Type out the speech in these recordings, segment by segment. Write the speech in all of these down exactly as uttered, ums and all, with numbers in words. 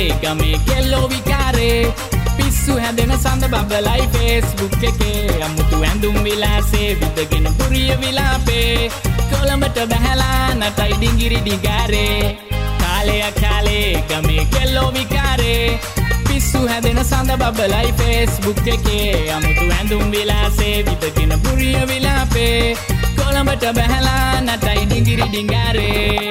ගමේ කෙල්ලෝ විකාරේ පිස්සු හැදෙන සඳ බබලයි Facebook එකේ අමුතු ඇඳුම් විලාසේ විදගෙන පුරිය විලාපේ කොළඹට බහැලා නටයි ඩිංගිරි ඩිගාරේ කාලය කාලේ ගමේ කෙල්ලෝ විකාරේ පිස්සු හැදෙන සඳ බබලයි Facebook එකේ අමුතු ඇඳුම් විලාසේ විදගෙන පුරිය විලාපේ කොළඹට බහැලා නටයි Dingiri ඩිගාරේ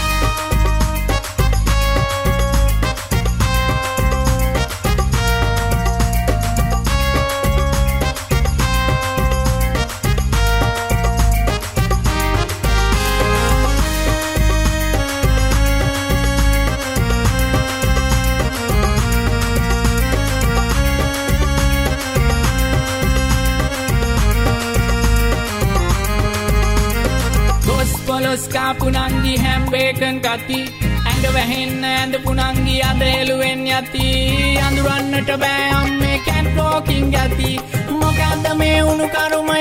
Skapu nangi hambeken kati ඇඟ වැහෙන්න ඇඳපු නංගි අද එළුවෙන් යති අඳුරන්නට බෑ අම්මේ කැට් වෝකින් යති මොකද්ද මේ උණු කරුමය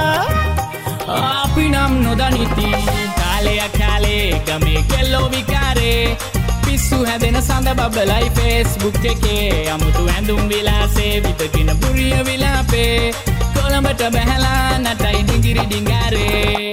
අපි නම් නොදනිති කාලය කාලේ ගමේ කෙල්ලෝ විකාරේ පිස්සු හැදෙන සඳ බබලයි Facebook එකේ අමුතු ඇඳුම් විලාසේ විදකින පුරිය විලාපේ කොළඹට බහැලා නටයි ඩිංගිරි ඩිංගාරේ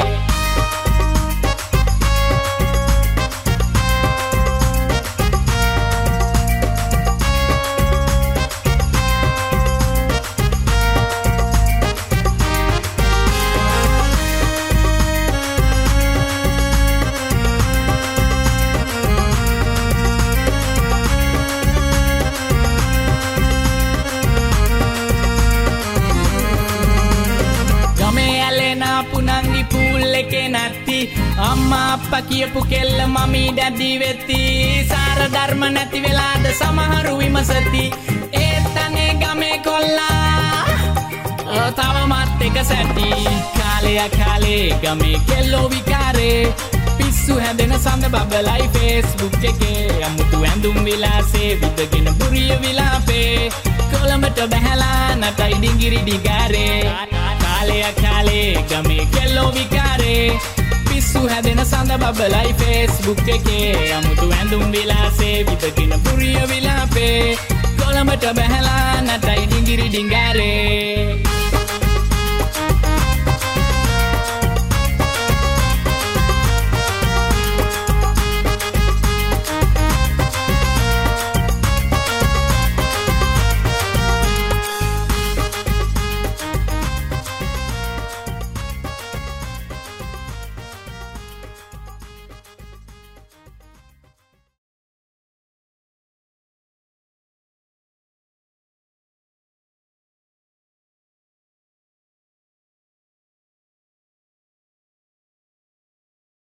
අම්මා අප්පා කියපු කෙල්ල මමී ඩැඩි වෙති සාර ධර්ම නැති වෙලාද සමහරු විමසති ඒත් අනේ ගමේ කොල්ලා තවමත් එක සැටි කාලය කාලේ ගමේ කෙල්ලෝ විකාරේ පිස්සු හැදෙන සඳ බබලයි Facebook එකේ අමුතු ඇඳුම් විලාසේ විදගෙන පුරිය විලාපේ කොළඹට බහැලා නටයි ඩිංගිරි ඩිගාරේ කාලය කාලේ ගමේ කෙල්ලෝ විකාරේ පිස්සු හැදෙන සඳ බබලයි Facebook එකේ අමුතු ඇඳුම් විලාසේ විදගෙන පුරිය විලාපේ කොළඹට බහැලා නටයි ඩිංගිරි ඩිංගාරේ